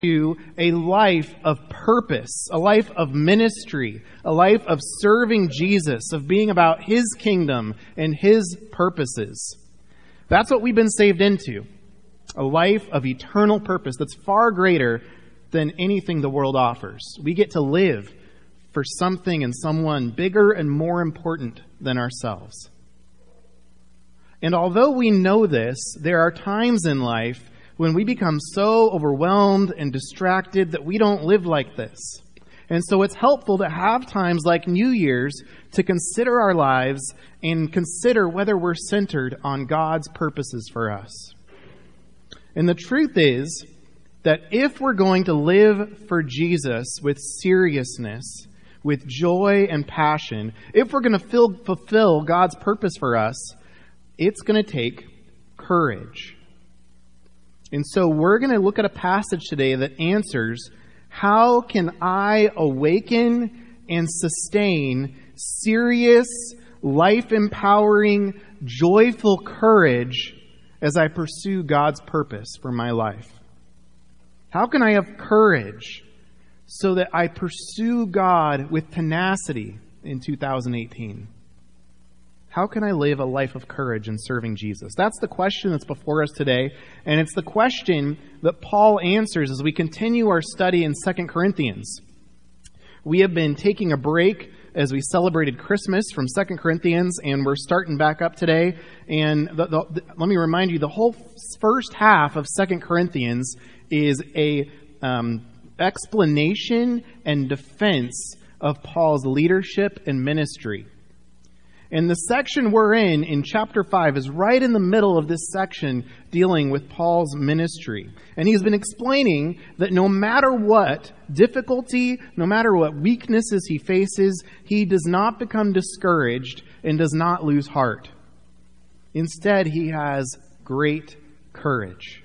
to a life of purpose, a life of ministry, a life of serving Jesus, of being about His kingdom and His purposes. That's what we've been saved into. A life of eternal purpose that's far greater than anything the world offers. We get to live for something and someone bigger and more important than ourselves. And although we know this, there are times in life when we become so overwhelmed and distracted that we don't live like this. And so it's helpful to have times like New Year's to consider our lives and consider whether we're centered on God's purposes for us. And the truth is that if we're going to live for Jesus with seriousness, with joy and passion, if we're going to fulfill God's purpose for us, it's going to take courage. And so we're going to look at a passage today that answers, how can I awaken and sustain serious, life-empowering, joyful courage as I pursue God's purpose for my life? How can I have courage so that I pursue God with tenacity in 2018? How can I live a life of courage in serving Jesus? That's the question that's before us today, and it's the question that Paul answers as we continue our study in 2 Corinthians. We have been taking a break as we celebrated Christmas from 2 Corinthians, and we're starting back up today. And let me remind you, the whole first half of 2 Corinthians is a explanation and defense of Paul's leadership and ministry. And the section we're in chapter 5, is right in the middle of this section dealing with Paul's ministry. And he's been explaining that no matter what difficulty, no matter what weaknesses he faces, he does not become discouraged and does not lose heart. Instead, he has great courage.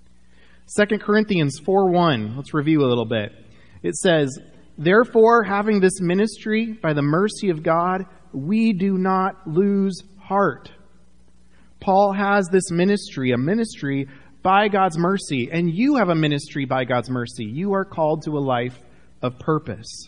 2 Corinthians 4:1, let's review a little bit. It says, "Therefore, having this ministry by the mercy of God, we do not lose heart." Paul has this ministry, a ministry by God's mercy, and you have a ministry by God's mercy. You are called to a life of purpose.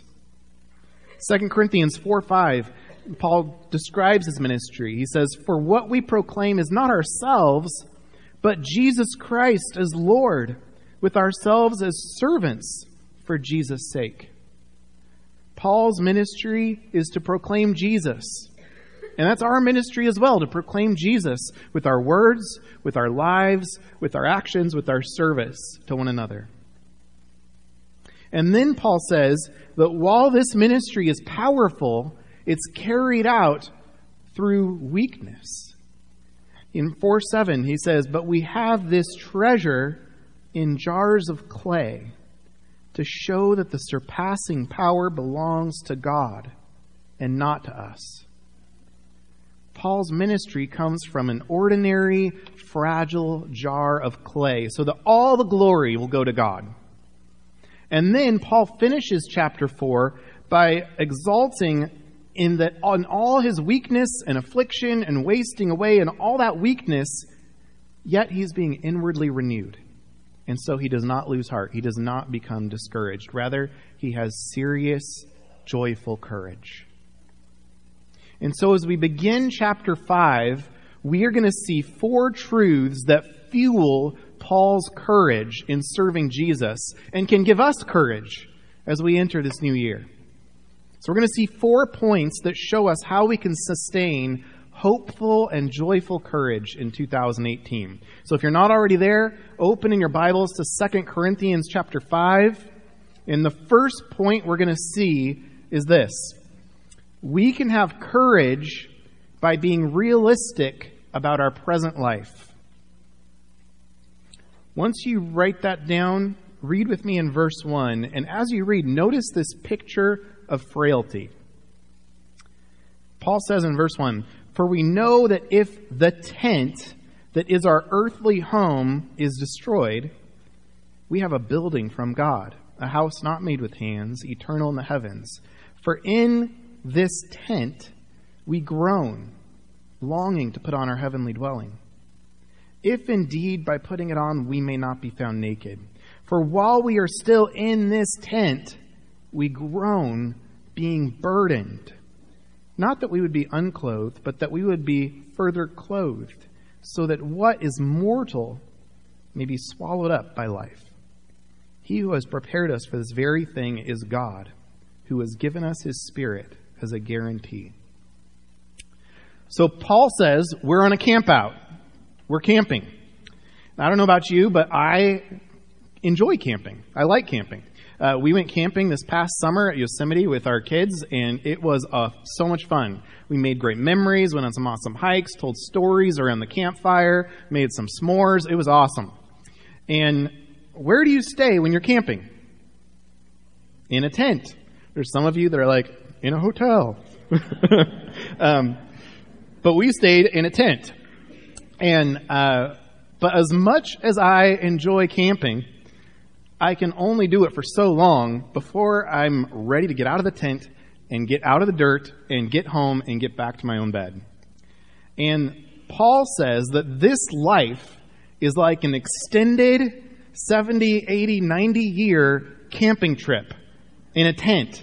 2 Corinthians 4:5, Paul describes his ministry. He says, "For what we proclaim is not ourselves, but Jesus Christ as Lord, with ourselves as servants for Jesus' sake." Paul's ministry is to proclaim Jesus. And that's our ministry as well, to proclaim Jesus with our words, with our lives, with our actions, with our service to one another. And then Paul says that while this ministry is powerful, it's carried out through weakness. In 4:7, he says, "But we have this treasure in jars of clay, to show that the surpassing power belongs to God and not to us." Paul's ministry comes from an ordinary, fragile jar of clay, so that all the glory will go to God. And then Paul finishes chapter 4 by exalting in that on all his weakness and affliction and wasting away and all that weakness, yet he's being inwardly renewed. And so he does not lose heart. He does not become discouraged. Rather, he has serious, joyful courage. And so as we begin chapter 5, we are going to see 4 truths that fuel Paul's courage in serving Jesus and can give us courage as we enter this new year. So we're going to see 4 points that show us how we can sustain hopeful and joyful courage in 2018. So if you're not already there, open in your Bibles to 2 Corinthians chapter 5. And the first point we're going to see is this: we can have courage by being realistic about our present life. Once you write that down, read with me in verse 1. And as you read, notice this picture of frailty. Paul says in verse 1, "For we know that if the tent that is our earthly home is destroyed, we have a building from God, a house not made with hands, eternal in the heavens. For in this tent we groan, longing to put on our heavenly dwelling. If indeed by putting it on we may not be found naked. For while we are still in this tent, we groan, being burdened. Not that we would be unclothed, but that we would be further clothed, so that what is mortal may be swallowed up by life. He who has prepared us for this very thing is God, who has given us his Spirit as a guarantee. So Paul says we're on a camp out. We're camping. I don't know about you, but I enjoy camping. I like camping. We went camping this past summer at Yosemite with our kids, and it was so much fun. We made great memories, went on some awesome hikes, told stories around the campfire, made some s'mores. It was awesome. And where do you stay when you're camping? In a tent. There's some of you that are like, in a hotel. But we stayed in a tent. And but as much as I enjoy camping, I can only do it for so long before I'm ready to get out of the tent and get out of the dirt and get home and get back to my own bed. And Paul says that this life is like an extended 70, 80, 90-year camping trip in a tent.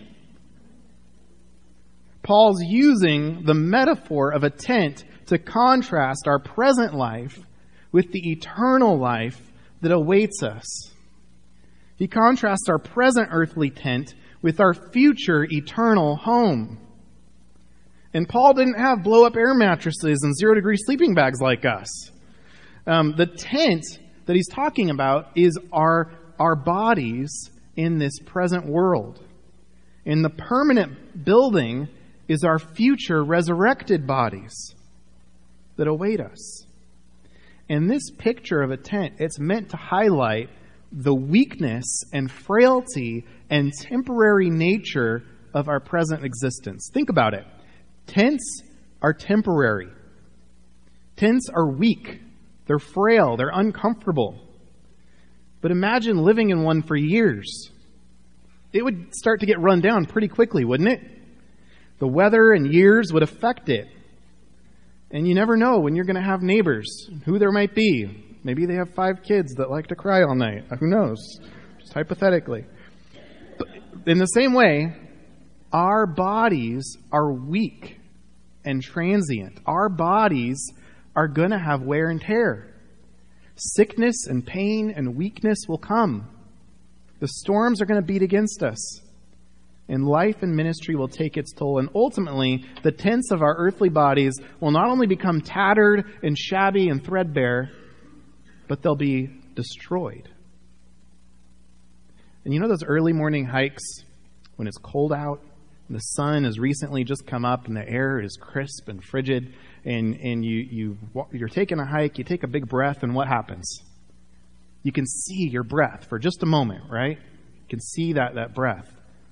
Paul's using the metaphor of a tent to contrast our present life with the eternal life that awaits us. He contrasts our present earthly tent with our future eternal home. And Paul didn't have blow-up air mattresses and zero-degree sleeping bags like us. The tent that he's talking about is our bodies in this present world. And the permanent building is our future resurrected bodies that await us. And this picture of a tent, it's meant to highlight the weakness and frailty and temporary nature of our present existence. Think about it. Tents are temporary. Tents are weak. They're frail. They're uncomfortable. But imagine living in one for years. It would start to get run down pretty quickly, wouldn't it? The weather and years would affect it. And you never know when you're going to have neighbors, who there might be. Maybe they have 5 kids that like to cry all night. Who knows? Just hypothetically. But in the same way, our bodies are weak and transient. Our bodies are going to have wear and tear. Sickness and pain and weakness will come. The storms are going to beat against us. And life and ministry will take its toll. And ultimately, the tents of our earthly bodies will not only become tattered and shabby and threadbare, but they'll be destroyed. And you know those early morning hikes when it's cold out, and the sun has recently just come up, and the air is crisp and frigid, and you're taking a hike, you take a big breath, and what happens? You can see your breath for just a moment, right? You can see that breath.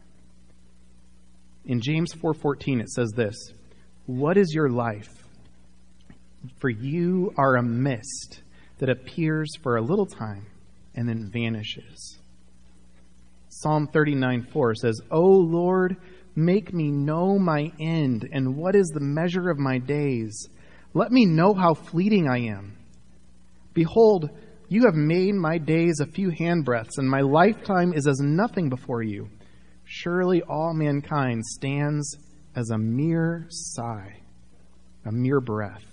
In James 4:14, it says this, "What is your life? For you are a mist that appears for a little time and then vanishes." Psalm 39:4 says, "O Lord, make me know my end, and what is the measure of my days? Let me know how fleeting I am. Behold, you have made my days a few handbreadths, and my lifetime is as nothing before you. Surely all mankind stands as a mere sigh, a mere breath."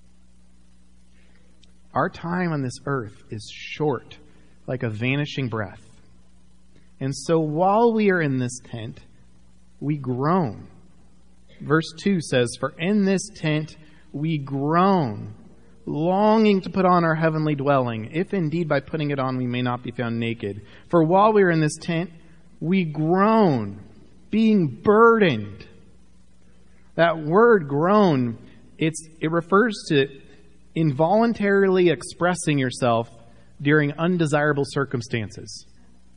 Our time on this earth is short, like a vanishing breath. And so while we are in this tent, we groan. Verse 2 says, "For in this tent we groan, longing to put on our heavenly dwelling, if indeed by putting it on we may not be found naked. For while we are in this tent, we groan, being burdened." That word groan, it refers to involuntarily expressing yourself during undesirable circumstances.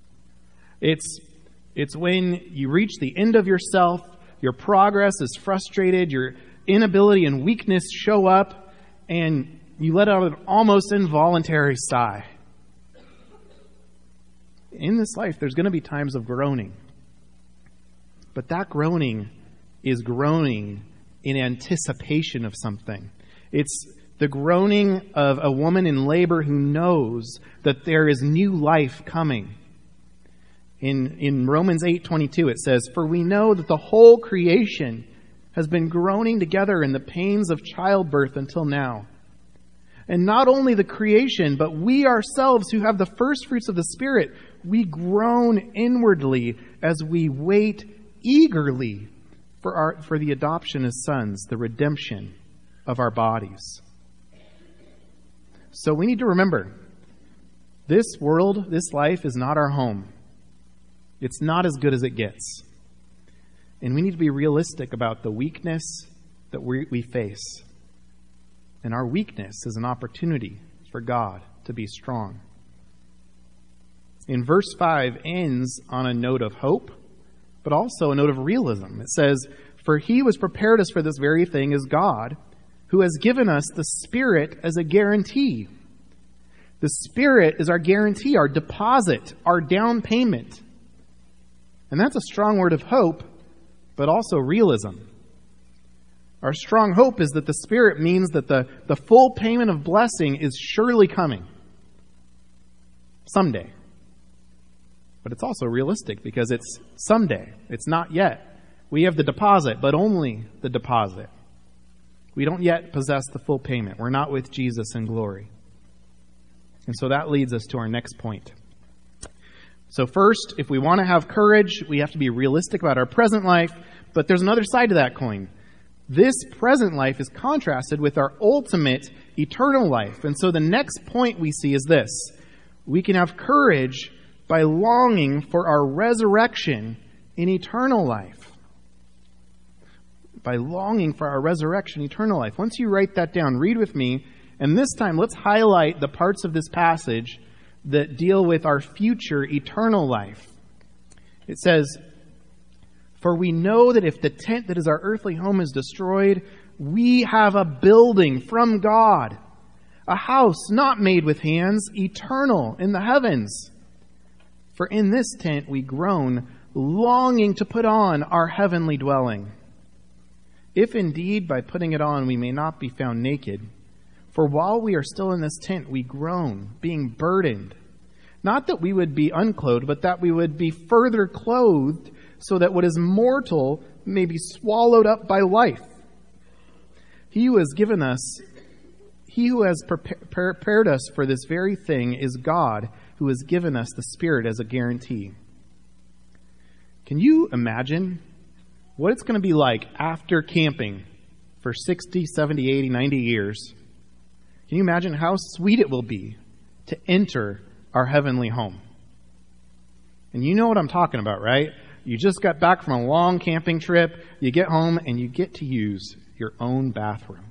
It's when you reach the end of yourself, your progress is frustrated, your inability and weakness show up, and you let out an almost involuntary sigh. In this life, there's going to be times of groaning. But that groaning is groaning in anticipation of something. It's The groaning of a woman in labor who knows that there is new life coming. In Romans 8:22 it says, "For we know that the whole creation has been groaning together in the pains of childbirth until now. And not only the creation, but we ourselves who have the first fruits of the Spirit, we groan inwardly as we wait eagerly for the adoption as sons, the redemption of our bodies." So we need to remember, this world, this life is not our home. It's not as good as it gets. And we need to be realistic about the weakness that we face. And our weakness is an opportunity for God to be strong. In verse 5 ends on a note of hope, but also a note of realism. It says, "For he who has prepared us for this very thing is God, who has given us the Spirit as a guarantee." The Spirit is our guarantee, our deposit, our down payment. And that's a strong word of hope, but also realism. Our strong hope is that the Spirit means that the full payment of blessing is surely coming. Someday. But it's also realistic because it's someday. It's not yet. We have the deposit, but only the deposit. We don't yet possess the full payment. We're not with Jesus in glory. And so that leads us to our next point. So first, if we want to have courage, we have to be realistic about our present life, but there's another side to that coin. This present life is contrasted with our ultimate eternal life. And so the next point we see is this: we can have courage by longing for our resurrection in eternal life. By longing for our resurrection, eternal life. Once you write that down, read with me, and this time let's highlight the parts of this passage that deal with our future eternal life. It says, "For we know that if the tent that is our earthly home is destroyed, we have a building from God, a house not made with hands, eternal in the heavens. For in this tent we groan, longing to put on our heavenly dwelling. If indeed by putting it on we may not be found naked, for while we are still in this tent we groan, being burdened. Not that we would be unclothed, but that we would be further clothed, so that what is mortal may be swallowed up by life. He who has prepared us for this very thing is God, who has given us the Spirit as a guarantee." Can you imagine what it's going to be like after camping for 60, 70, 80, 90 years? Can you imagine how sweet it will be to enter our heavenly home? And you know what I'm talking about, right? You just got back from a long camping trip, you get home, and you get to use your own bathroom.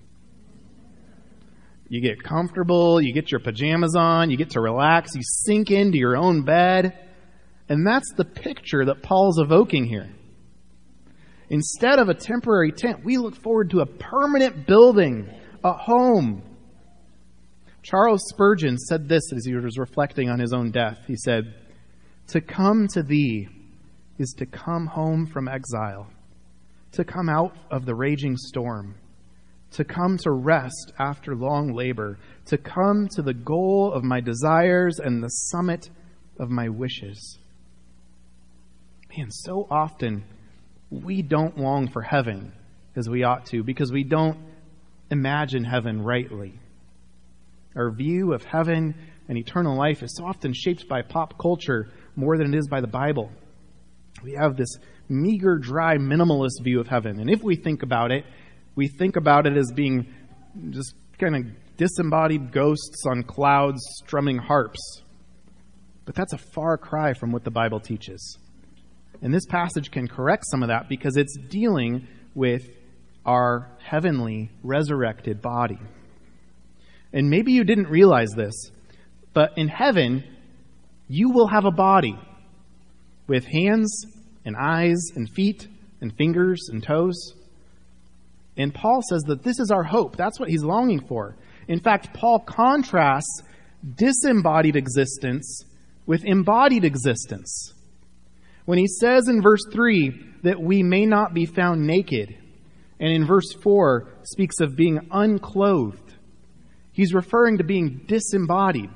You get comfortable, you get your pajamas on, you get to relax, you sink into your own bed. And that's the picture that Paul's evoking here. Instead of a temporary tent, we look forward to a permanent building, a home. Charles Spurgeon said this as he was reflecting on his own death. He said, "To come to thee is to come home from exile, to come out of the raging storm, to come to rest after long labor, to come to the goal of my desires and the summit of my wishes." Man, so often we don't long for heaven as we ought to because we don't imagine heaven rightly. Our view of heaven and eternal life is so often shaped by pop culture more than it is by the Bible. We have this meager, dry, minimalist view of heaven. And if we think about it, we think about it as being just kind of disembodied ghosts on clouds strumming harps. But that's a far cry from what the Bible teaches. And this passage can correct some of that because it's dealing with our heavenly resurrected body. And maybe you didn't realize this, but in heaven, you will have a body with hands and eyes and feet and fingers and toes. And Paul says that this is our hope. That's what he's longing for. In fact, Paul contrasts disembodied existence with embodied existence. When he says in verse 3 that we may not be found naked, and in verse 4 speaks of being unclothed, He's referring to being disembodied.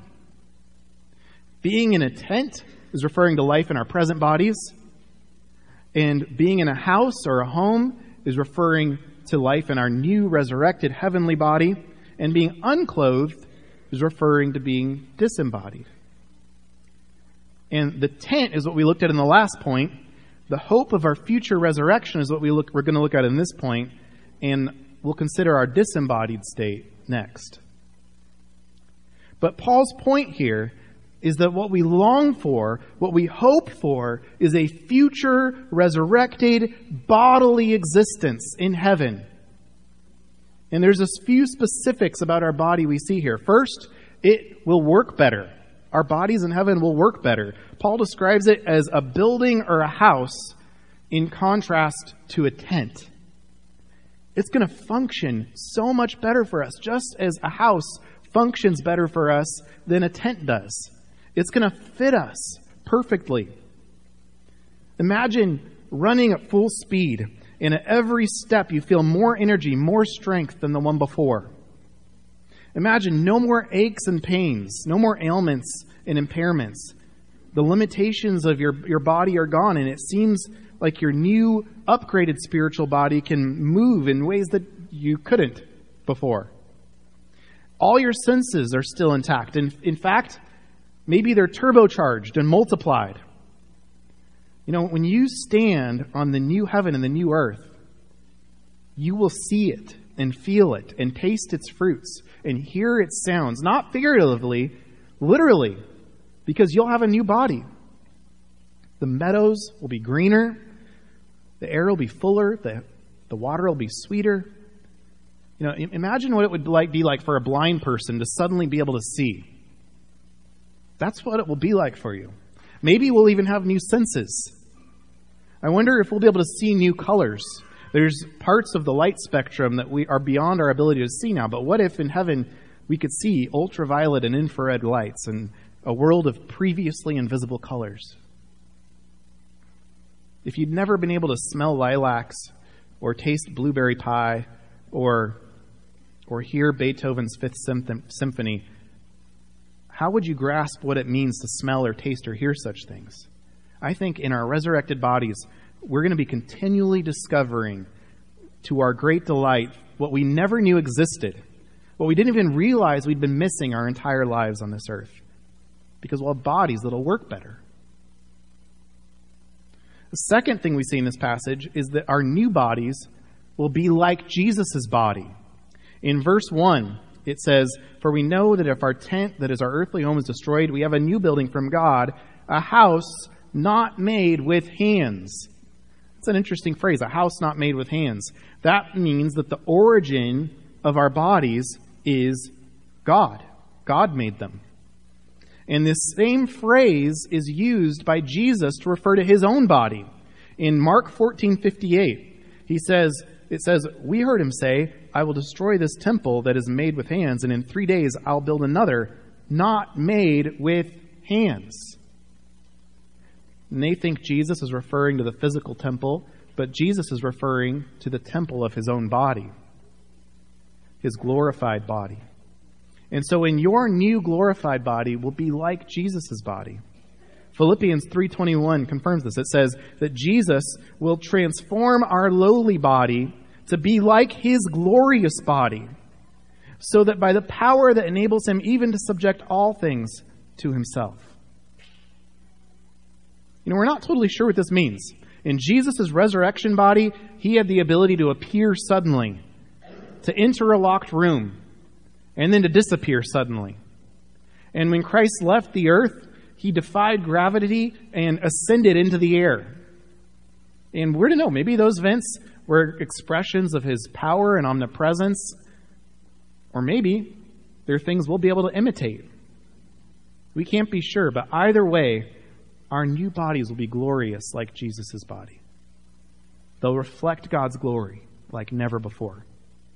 Being in a tent is referring to life in our present bodies. And being in a house or a home is referring to life in our new resurrected heavenly body. And being unclothed is referring to being disembodied. And the tent is what we looked at in the last point. The hope of our future resurrection is what we're going to look at in this point. And we'll consider our disembodied state next. But Paul's point here is that what we long for, what we hope for, is a future resurrected bodily existence in heaven. And there's a few specifics about our body we see here. First, it will work better. Our bodies in heaven will work better. Paul describes it as a building or a house in contrast to a tent. It's going to function so much better for us, just as a house functions better for us than a tent does. It's going to fit us perfectly. Imagine running at full speed, and at every step you feel more energy, more strength than the one before. Imagine no more aches and pains, no more ailments and impairments. The limitations of your body are gone, and it seems like your new upgraded spiritual body can move in ways that you couldn't before. All your senses are still intact. And in fact, maybe they're turbocharged and multiplied. You know, when you stand on the new heaven and the new earth, you will see it and feel it and taste its fruits and hear its sounds, not figuratively, literally, because you'll have a new body. The meadows will be greener, the air will be fuller, the water will be sweeter. You know, imagine what it would be like for a blind person to suddenly be able to see. That's what it will be like for you. Maybe we'll even have new senses. I wonder if we'll be able to see new colors. There's parts of the light spectrum that we are beyond our ability to see now. But what if in heaven we could see ultraviolet and infrared lights and a world of previously invisible colors? If you'd never been able to smell lilacs or taste blueberry pie or hear Beethoven's Fifth Symphony, how would you grasp what it means to smell or taste or hear such things? I think in our resurrected bodies, we're going to be continually discovering, to our great delight, what we never knew existed, what we didn't even realize we'd been missing our entire lives on this earth, because we'll have bodies that'll work better. The second thing we see in this passage is that our new bodies will be like Jesus' body. In verse 1, it says, "For we know that if our tent, that is our earthly home, is destroyed, we have a new building from God, a house not made with hands." It's an interesting phrase, a house not made with hands. That means that the origin of our bodies is God. God made them. And this same phrase is used by Jesus to refer to his own body. In Mark 14:58, it says, "We heard him say, 'I will destroy this temple that is made with hands, and in 3 days I'll build another not made with hands.'" And they think Jesus is referring to the physical temple, but Jesus is referring to the temple of his own body, his glorified body. And so in your new glorified body will be like Jesus' body. Philippians 3:21 confirms this. It says that Jesus will transform our lowly body to be like his glorious body, so that by the power that enables him even to subject all things to himself. You know, we're not totally sure what this means. In Jesus' resurrection body, he had the ability to appear suddenly, to enter a locked room, and then to disappear suddenly. And when Christ left the earth, he defied gravity and ascended into the air. And we're to know, maybe those events were expressions of his power and omnipresence, or maybe they're things we'll be able to imitate. We can't be sure, but either way, our new bodies will be glorious like Jesus' body. They'll reflect God's glory like never before.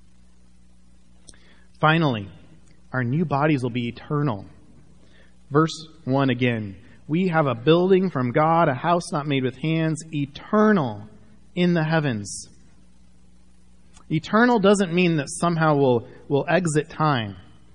Finally, our new bodies will be eternal. Verse 1 again. "We have a building from God, a house not made with hands, eternal in the heavens." Eternal doesn't mean that somehow we'll exit time.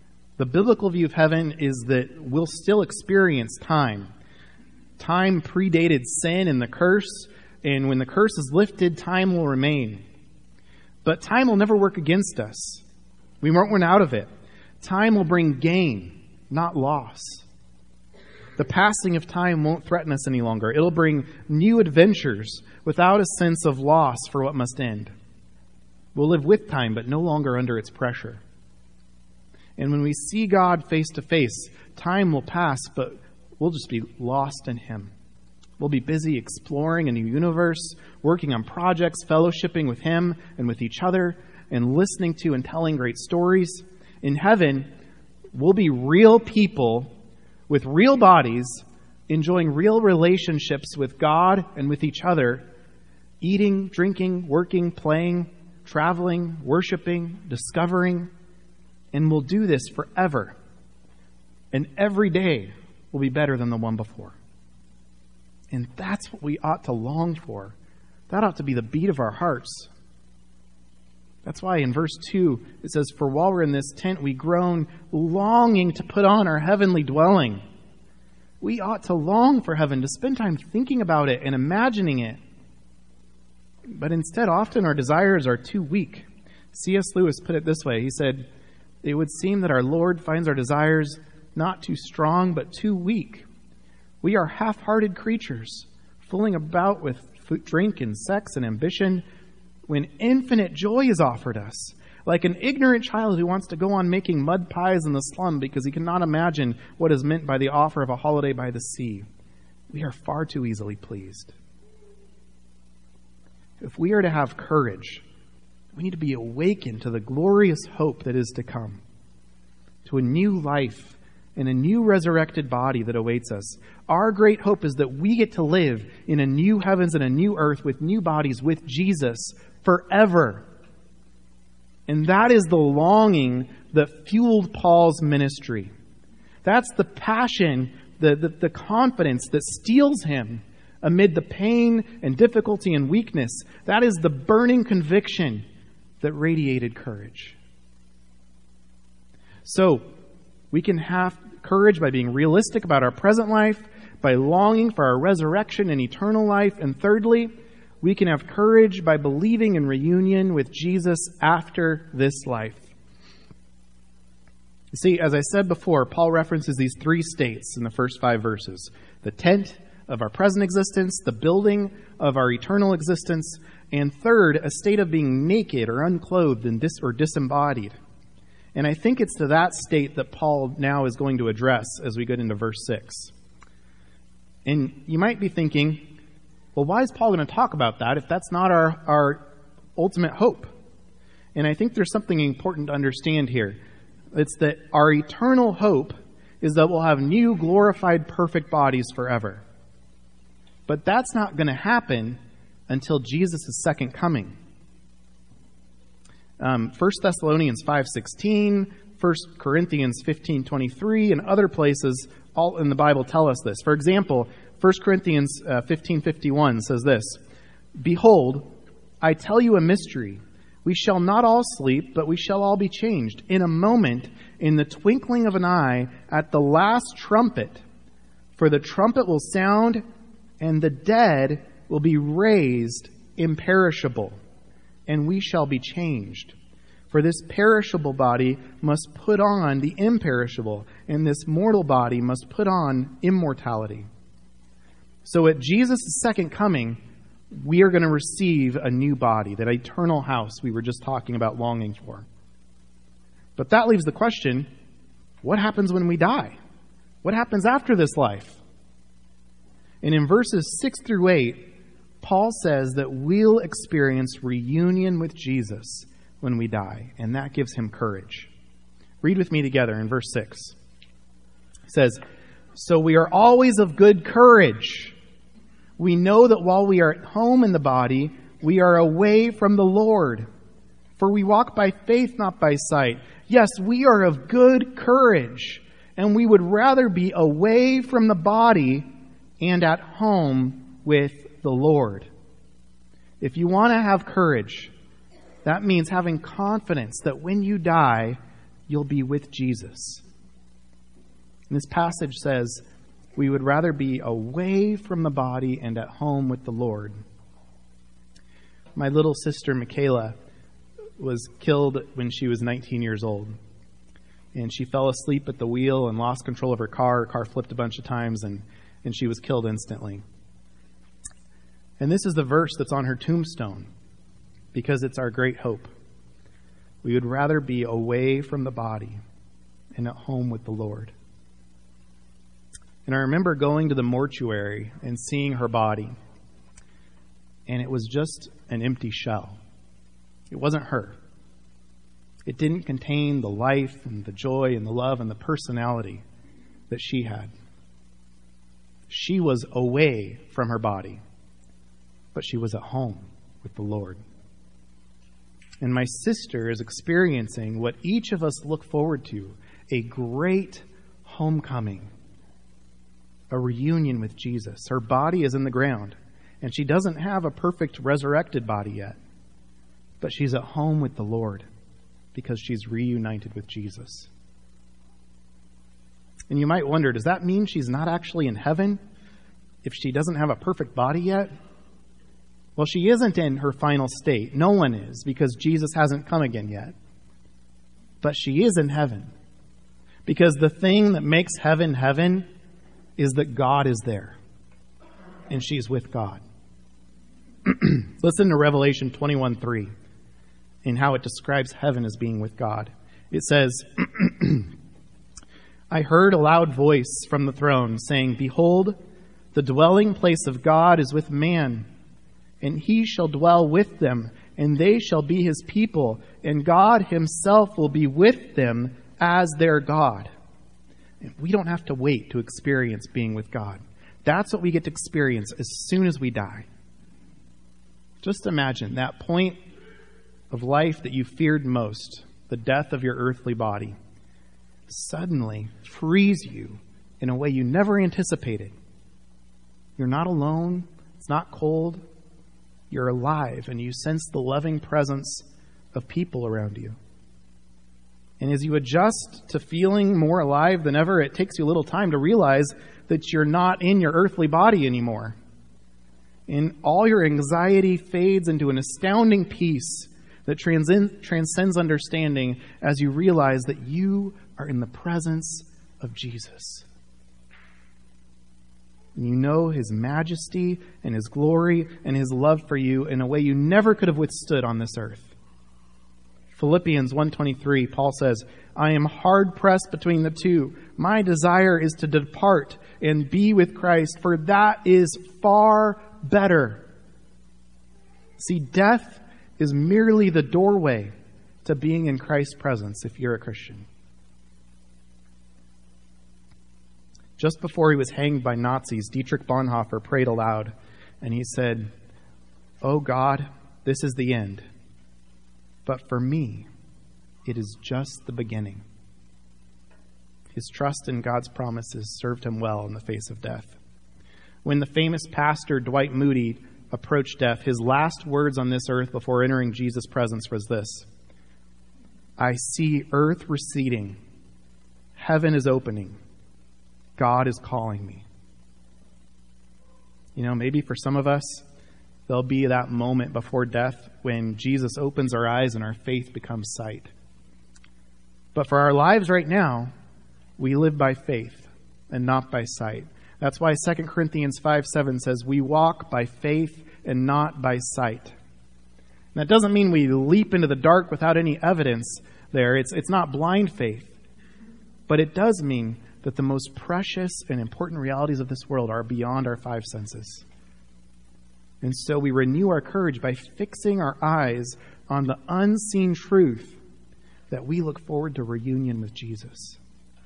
The biblical view of heaven is that we'll still experience time. Time predated sin and the curse, and when the curse is lifted, time will remain. But time will never work against us. We won't run out of it. Time will bring gain, not loss. The passing of time won't threaten us any longer. It'll bring new adventures without a sense of loss for what must end. We'll live with time, but no longer under its pressure. And when we see God face to face, time will pass, but we'll just be lost in Him. We'll be busy exploring a new universe, working on projects, fellowshipping with Him and with each other, and listening to and telling great stories. In heaven, we'll be real people with real bodies, enjoying real relationships with God and with each other, eating, drinking, working, playing, traveling, worshiping, discovering, and we'll do this forever. And every day will be better than the one before. And that's what we ought to long for. That ought to be the beat of our hearts. That's why in verse 2 it says, "For while we're in this tent, we groan, longing to put on our heavenly dwelling." We ought to long for heaven, to spend time thinking about it and imagining it. But instead, often our desires are too weak. C.S. Lewis put it this way. He said, "It would seem that our Lord finds our desires not too strong, but too weak. We are half-hearted creatures, fooling about with drink and sex and ambition, when infinite joy is offered us, like an ignorant child who wants to go on making mud pies in the slum because he cannot imagine what is meant by the offer of a holiday by the sea. We are far too easily pleased." If we are to have courage, we need to be awakened to the glorious hope that is to come, to a new life and a new resurrected body that awaits us. Our great hope is that we get to live in a new heavens and a new earth with new bodies with Jesus forever. And that is the longing that fueled Paul's ministry. That's the passion, the confidence that steels him amid the pain and difficulty and weakness. That is the burning conviction that radiated courage. So, we can have courage by being realistic about our present life, by longing for our resurrection and eternal life. And thirdly, we can have courage by believing in reunion with Jesus after this life. You see, as I said before, Paul references these three states in the first 5 verses. The tent of our present existence, the building of our eternal existence, and third, a state of being naked or unclothed and disembodied. And I think it's to that state that Paul now is going to address as we get into verse 6. And you might be thinking, well, why is Paul going to talk about that if that's not our ultimate hope? And I think there's something important to understand here. It's that our eternal hope is that we'll have new, glorified, perfect bodies forever. But that's not going to happen until Jesus' second coming. 1 Thessalonians 5:16, 1 Corinthians 15:23, and other places all in the Bible tell us this. For example, 1 Corinthians 15:51 says this, "Behold, I tell you a mystery. We shall not all sleep, but we shall all be changed in a moment, in the twinkling of an eye, at the last trumpet. For the trumpet will sound, and the dead will be raised imperishable, and we shall be changed. For this perishable body must put on the imperishable, and this mortal body must put on immortality." So at Jesus' second coming, we are going to receive a new body, that eternal house we were just talking about longing for. But that leaves the question, what happens when we die? What happens after this life? And in verses 6 through 8, Paul says that we'll experience reunion with Jesus when we die, and that gives him courage. Read with me together in verse 6. It says, "So we are always of good courage. We know that while we are at home in the body, we are away from the Lord. For we walk by faith, not by sight. Yes, we are of good courage, and we would rather be away from the body and at home with the Lord." If you want to have courage, that means having confidence that when you die, you'll be with Jesus. And this passage says, we would rather be away from the body and at home with the Lord. My little sister, Michaela, was killed when she was 19 years old. And she fell asleep at the wheel and lost control of her car. Her car flipped a bunch of times, and she was killed instantly. And this is the verse that's on her tombstone, because it's our great hope. We would rather be away from the body and at home with the Lord. And I remember going to the mortuary and seeing her body, and it was just an empty shell. It wasn't her. It didn't contain the life and the joy and the love and the personality that she had. She was away from her body, but she was at home with the Lord. And my sister is experiencing what each of us look forward to, a great homecoming, a reunion with Jesus. Her body is in the ground, and she doesn't have a perfect resurrected body yet, but she's at home with the Lord because she's reunited with Jesus. And you might wonder, does that mean she's not actually in heaven if she doesn't have a perfect body yet? Well, she isn't in her final state. No one is, because Jesus hasn't come again yet. But she is in heaven, because the thing that makes heaven heaven is that God is there, and she's with God. Listen to Revelation 21:3 and how it describes heaven as being with God. It says, I heard a loud voice from the throne saying, Behold, the dwelling place of God is with man, and he shall dwell with them, and they shall be his people, and God himself will be with them as their God. And we don't have to wait to experience being with God. That's what we get to experience as soon as we die. Just imagine that point of life that you feared most, the death of your earthly body, suddenly frees you in a way you never anticipated. You're not alone. It's not cold. You're alive, and you sense the loving presence of people around you. And as you adjust to feeling more alive than ever, it takes you a little time to realize that you're not in your earthly body anymore. And all your anxiety fades into an astounding peace that transcends understanding as you realize that you are in the presence of Jesus. And you know his majesty and his glory and his love for you in a way you never could have withstood on this earth. Philippians 1:23, Paul says, I am hard pressed between the two. My desire is to depart and be with Christ, for that is far better. See, death is merely the doorway to being in Christ's presence if you're a Christian. Just before he was hanged by Nazis, Dietrich Bonhoeffer prayed aloud, and he said, Oh God, this is the end. But for me, it is just the beginning. His trust in God's promises served him well in the face of death. When the famous pastor Dwight Moody approached death, his last words on this earth before entering Jesus' presence was this: I see earth receding. Heaven is opening. God is calling me. You know, maybe for some of us, there'll be that moment before death when Jesus opens our eyes and our faith becomes sight. But for our lives right now, we live by faith and not by sight. That's why 2 Corinthians 5:7 says, we walk by faith and not by sight. And that doesn't mean we leap into the dark without any evidence there. It's not blind faith. But it does mean that the most precious and important realities of this world are beyond our five senses. And so we renew our courage by fixing our eyes on the unseen truth that we look forward to reunion with Jesus.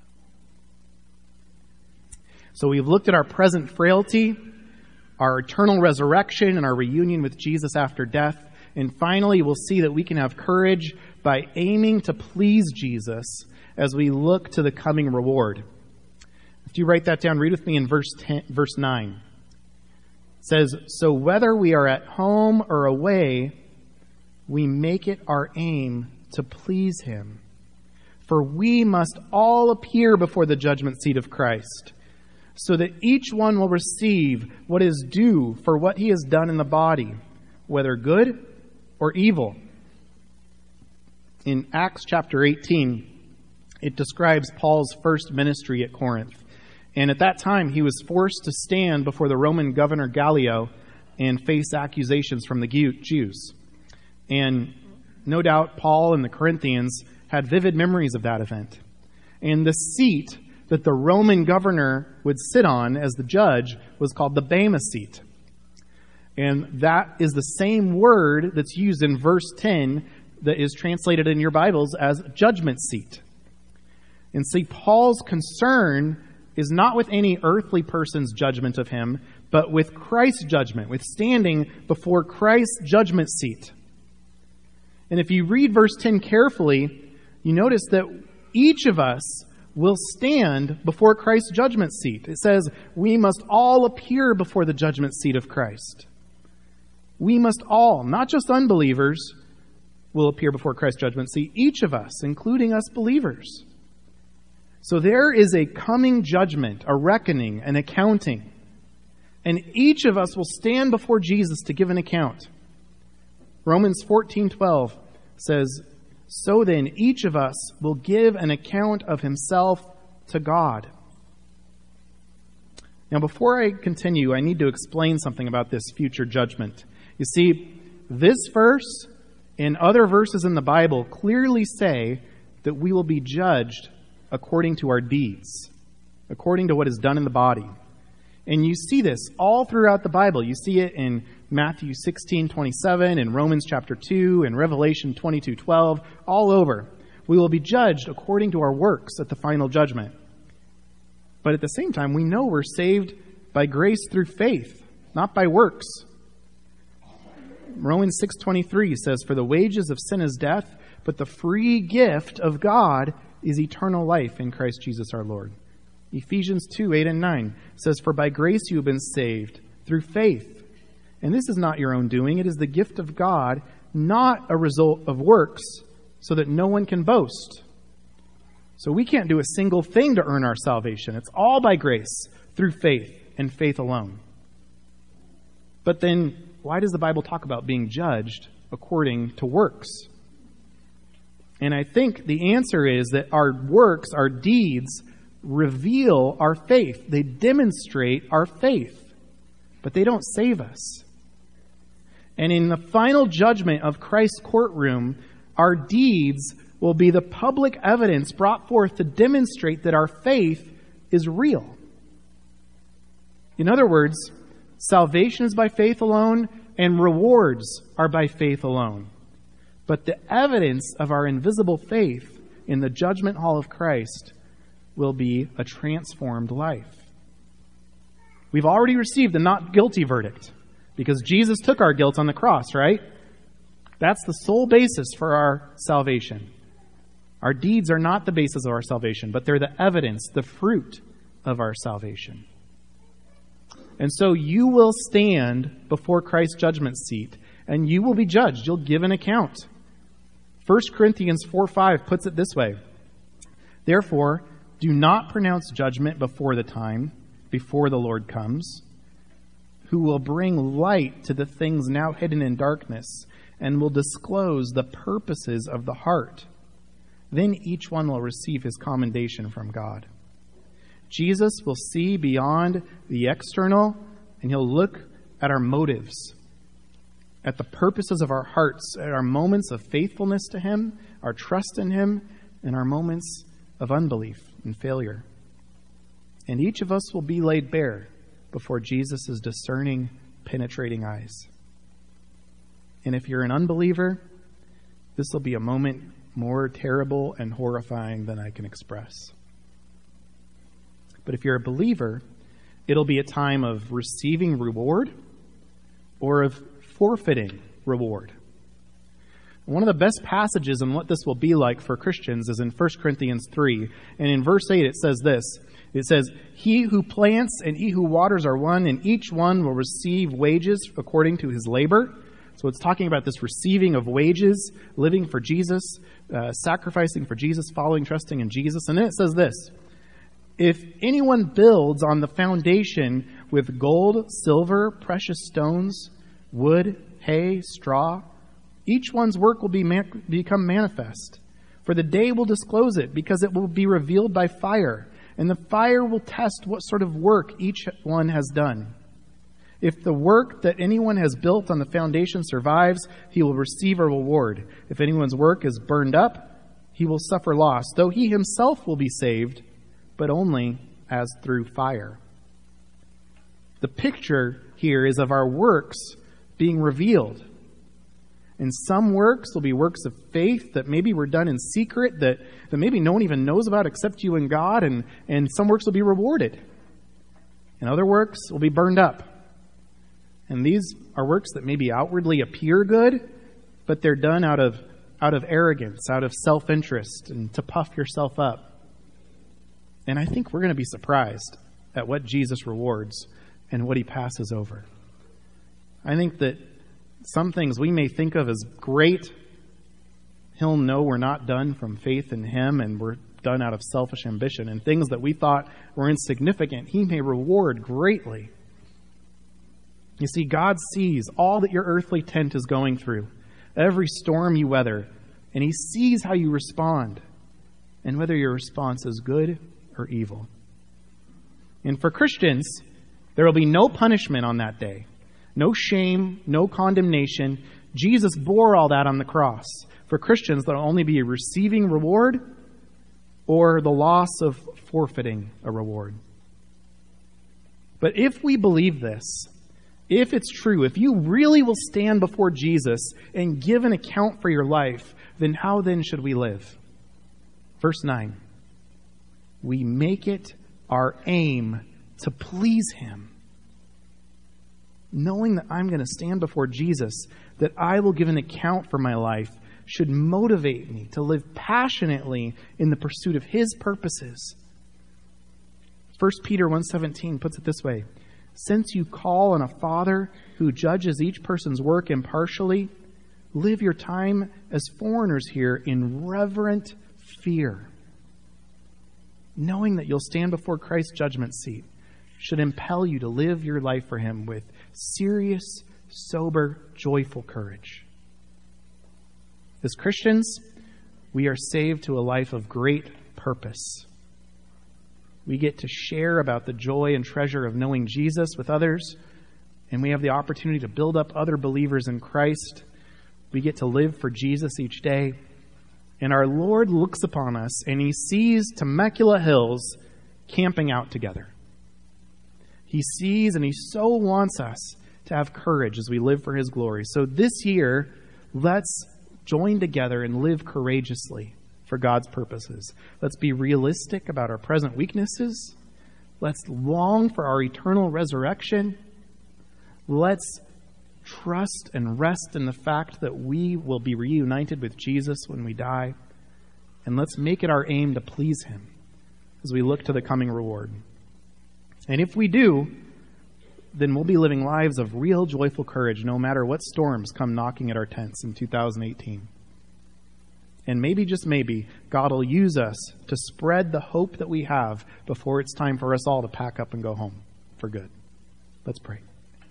So we've looked at our present frailty, our eternal resurrection, and our reunion with Jesus after death. And finally, we'll see that we can have courage by aiming to please Jesus as we look to the coming reward. If you write that down, read with me in verse 9. It says, So whether we are at home or away, we make it our aim to please him. For we must all appear before the judgment seat of Christ, so that each one will receive what is due for what he has done in the body, whether good or evil. In Acts chapter 18, it describes Paul's first ministry at Corinth. And at that time, he was forced to stand before the Roman governor Gallio and face accusations from the Jews. And no doubt Paul and the Corinthians had vivid memories of that event. And the seat that the Roman governor would sit on as the judge was called the Bema seat. And that is the same word that's used in verse 10 that is translated in your Bibles as judgment seat. And see, Paul's concern is not with any earthly person's judgment of him, but with Christ's judgment, with standing before Christ's judgment seat. And if you read verse 10 carefully, you notice that each of us will stand before Christ's judgment seat. It says, we must all appear before the judgment seat of Christ. We must all, not just unbelievers, will appear before Christ's judgment seat. Each of us, including us believers. So there is a coming judgment, a reckoning, an accounting. And each of us will stand before Jesus to give an account. Romans 14:12 says, so then each of us will give an account of himself to God. Now before I continue, I need to explain something about this future judgment. You see, this verse and other verses in the Bible clearly say that we will be judged according to our deeds, according to what is done in the body. And you see this all throughout the Bible. You see it in Matthew 16:27, in Romans chapter 2, in Revelation 22:12, all over. We will be judged according to our works at the final judgment. But at the same time, we know we're saved by grace through faith, not by works. Romans 6:23 says, for the wages of sin is death, but the free gift of God is eternal life in Christ Jesus our Lord. Ephesians 2:8 and 9 says, for by grace you have been saved through faith. And this is not your own doing. It is the gift of God, not a result of works, so that no one can boast. So we can't do a single thing to earn our salvation. It's all by grace, through faith, and faith alone. But then, why does the Bible talk about being judged according to works? And I think the answer is that our works, our deeds, reveal our faith. They demonstrate our faith, but they don't save us. And in the final judgment of Christ's courtroom, our deeds will be the public evidence brought forth to demonstrate that our faith is real. In other words, salvation is by faith alone, and rewards are by faith alone. But the evidence of our invisible faith in the judgment hall of Christ will be a transformed life. We've already received the not guilty verdict because Jesus took our guilt on the cross, right? That's the sole basis for our salvation. Our deeds are not the basis of our salvation, but they're the evidence, the fruit of our salvation. And so you will stand before Christ's judgment seat, and you will be judged. You'll give an account. 1 Corinthians 4:5 puts it this way. Therefore, do not pronounce judgment before the time, before the Lord comes, who will bring light to the things now hidden in darkness, and will disclose the purposes of the heart. Then each one will receive his commendation from God. Jesus will see beyond the external, and he'll look at our motives, at the purposes of our hearts, at our moments of faithfulness to him, our trust in him, and our moments of unbelief and failure. And each of us will be laid bare before Jesus' discerning, penetrating eyes. And if you're an unbeliever, this will be a moment more terrible and horrifying than I can express. But if you're a believer, it'll be a time of receiving reward or of forfeiting reward. One of the best passages on what this will be like for Christians is in 1 Corinthians 3. And in verse 8 it says this. It says, he who plants and he who waters are one, and each one will receive wages according to his labor. So it's talking about this receiving of wages, living for Jesus, sacrificing for Jesus, following, trusting in Jesus. And then it says this: if anyone builds on the foundation with gold, silver, precious stones, wood, hay, straw, each one's work will become manifest. For the day will disclose it, because it will be revealed by fire, and the fire will test what sort of work each one has done. If the work that anyone has built on the foundation survives, he will receive a reward. If anyone's work is burned up, he will suffer loss, though he himself will be saved, but only as through fire. The picture here is of our works being revealed. And some works will be works of faith that maybe were done in secret, that maybe no one even knows about except you and God, and some works will be rewarded. And other works will be burned up. And these are works that maybe outwardly appear good, but they're done out of arrogance, out of self-interest, and to puff yourself up. And I think we're going to be surprised at what Jesus rewards and what he passes over. I think that some things we may think of as great, he'll know we're not done from faith in him and we're done out of selfish ambition. And things that we thought were insignificant, he may reward greatly. You see, God sees all that your earthly tent is going through, every storm you weather, and he sees how you respond and whether your response is good or evil. And for Christians, there will be no punishment on that day. No shame, no condemnation. Jesus bore all that on the cross. For Christians, there will only be a receiving reward or the loss of forfeiting a reward. But if we believe this, if it's true, if you really will stand before Jesus and give an account for your life, then how then should we live? Verse 9. We make it our aim to please him. Knowing that I'm going to stand before Jesus, that I will give an account for my life, should motivate me to live passionately in the pursuit of his purposes. 1 Peter 1:17 puts it this way: since you call on a Father who judges each person's work impartially, live your time as foreigners here in reverent fear. Knowing that you'll stand before Christ's judgment seat should impel you to live your life for him with serious, sober, joyful courage. As Christians, we are saved to a life of great purpose. We get to share about the joy and treasure of knowing Jesus with others, and we have the opportunity to build up other believers in Christ. We get to live for Jesus each day, and our Lord looks upon us and he sees Temecula Hills camping out together. He sees and he so wants us to have courage as we live for his glory. So this year, let's join together and live courageously for God's purposes. Let's be realistic about our present weaknesses. Let's long for our eternal resurrection. Let's trust and rest in the fact that we will be reunited with Jesus when we die. And let's make it our aim to please him as we look to the coming reward. And if we do, then we'll be living lives of real joyful courage no matter what storms come knocking at our tents in 2018. And maybe, just maybe, God will use us to spread the hope that we have before it's time for us all to pack up and go home for good. Let's pray.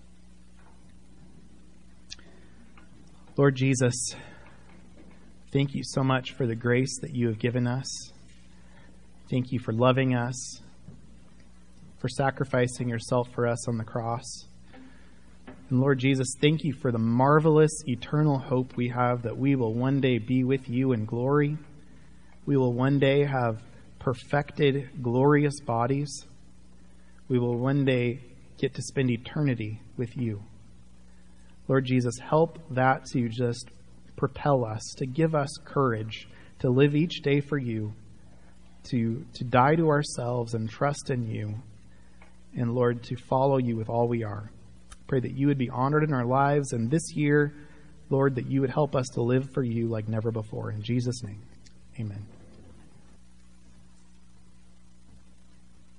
Lord Jesus, thank you so much for the grace that you have given us. Thank you for loving us, for sacrificing yourself for us on the cross. And Lord Jesus, thank you for the marvelous eternal hope we have that we will one day be with you in glory. We will one day have perfected, glorious bodies. We will one day get to spend eternity with you. Lord Jesus, help that to just propel us, to give us courage to live each day for you, to die to ourselves and trust in you. And Lord, to follow you with all we are. Pray that you would be honored in our lives. And this year, Lord, that you would help us to live for you like never before. In Jesus' name, amen.